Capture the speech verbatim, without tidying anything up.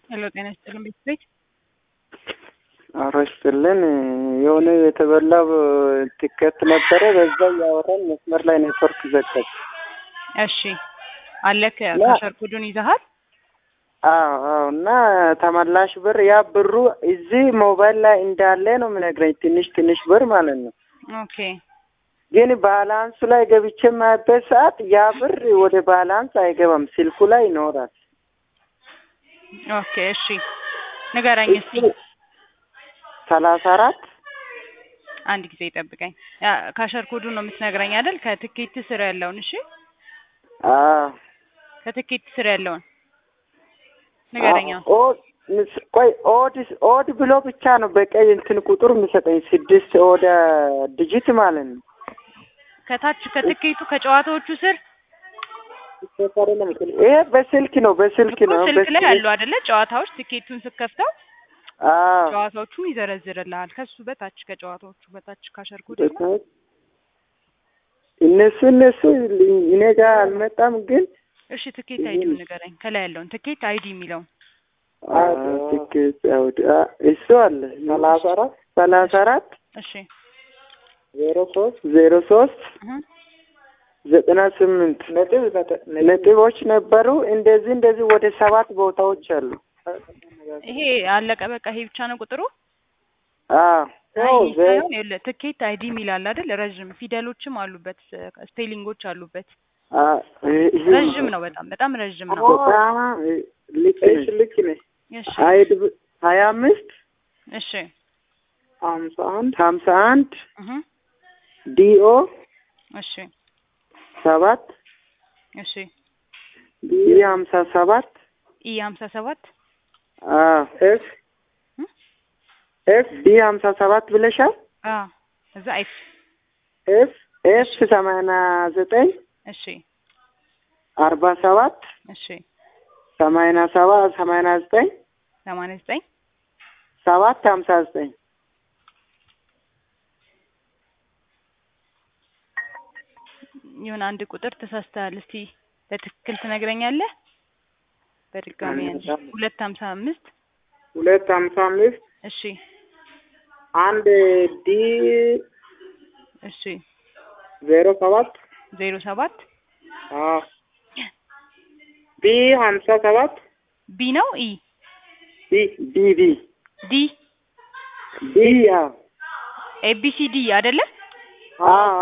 ሄሎ ጤና ይስጥልኝ ቤት አረስተልን የሆነ የተበላው ትኬት ነበረ በዛ ያወራን መስመር ላይ ኔትወርክ ዘጋች። እሺ አለከ ከሸርኩዱን ይዘሃል? አዎ አዎ እና ተመላሽ ብር ያ ብሩ እዚህ ሞባይል ላይ እንዳለ ነው የምነግረኝ ትንሽ ትንሽ ብር ማለት ነው። ኦኬ ግን ባላንሱ ላይ ገብቼ ማይበት ሰዓት ያ ብር ወደ ባላንስ አይገባም ስልኩ ላይ ይኖራል። ኦኬ እሺ ንገረኝ እስቲ ሰላሳ አራት አንድ ጊዜ ይጠብቀኝ። ያ ካሸርኩዱን ነው የምትነግረኝ አይደል? ከትኬት ስር ያለውን እሺ አዎ ከትኬት ስር ያለውን ንገረኛ። ኦ ቆይ ኦድ ኦድ ብሎ ብቻ ነው በቀይ እንትን ቁጥር የሚሰጠኝ ስድስት ኦድ ዲጂት ማለት ነው። ከታች ከትኬቱ ከጨዋታዎቹ ስር ይሄ በስልክ ነው በስልክ ነው በስልክ ላይ ያለው አይደለ? ጨዋታዎች ትኬቱን ስትከፍተው አዎ ጨዋታዎቹን ይዘረዝርልሃል። ከሱ በታች ከጨዋታዎቹ በታች ካሸርኩዱ እነሱ እነሱ እኔ ጋር አልመጣም ግን እሺ ትኬት አይዲውን ንገረኝ። ከላይ ያለውን ትኬት አይዲ የሚለው አዎ ትኬት አይዲ እሱ አለ ሰላሳ አራት ሰላሳ አራት እሺ ዜሮ ሶስት ዜሮ ሶስት ዘጠና ስምንት ነጥብ ነጥቦች ነበሩ። እንደዚህ እንደዚህ ወደ ሰባት ቦታዎች አሉ። ይሄ አለቀ በቃ ይሄ ብቻ ነው ቁጥሩ? አዎ ይሄ ትኬት አይዲ የሚላል አይደል? ረጅም ፊደሎችም አሉበት ስፔሊንጎች አሉበት። ረጅም ነው በጣም በጣም ረጅም ነው። ልክ ልክ ነህ። እሺ አይዲ ሀያ አምስት እሺ ሀምሳ አንድ ሀምሳ አንድ እህ ዲኦ እሺ ሰባት እሺ ዲ ሀምሳ ሰባት ኢ ሀምሳ ሰባት አዎ ኤፍ ኤፍ ዲ ሀምሳ ሰባት ብለሻል? አዎ እዛ ኤፍ ኤፍ ኤፍ ሰማንያ ዘጠኝ እሺ አርባ ሰባት እሺ ሰማንያ ሰባት ሰማንያ ዘጠኝ ሰማንያ ዘጠኝ ሰባት ሀምሳ ዘጠኝ ይሁን አንድ ቁጥር ተሳስተሃል። እስቲ በትክክል ትነግረኛለህ? በድጋሚ አንድ ሁለት ሀምሳ አምስት ሁለት ሀምሳ አምስት እሺ አንድ ዲ እሺ ዜሮ ሰባት ዜሮ ሰባት አዎ ቢ ሀምሳ ሰባት ቢ ነው ኢ ቢ ቢ ቢ ዲ ዲ ያ ኤ ቢ ሲ ዲ አይደለ? አዎ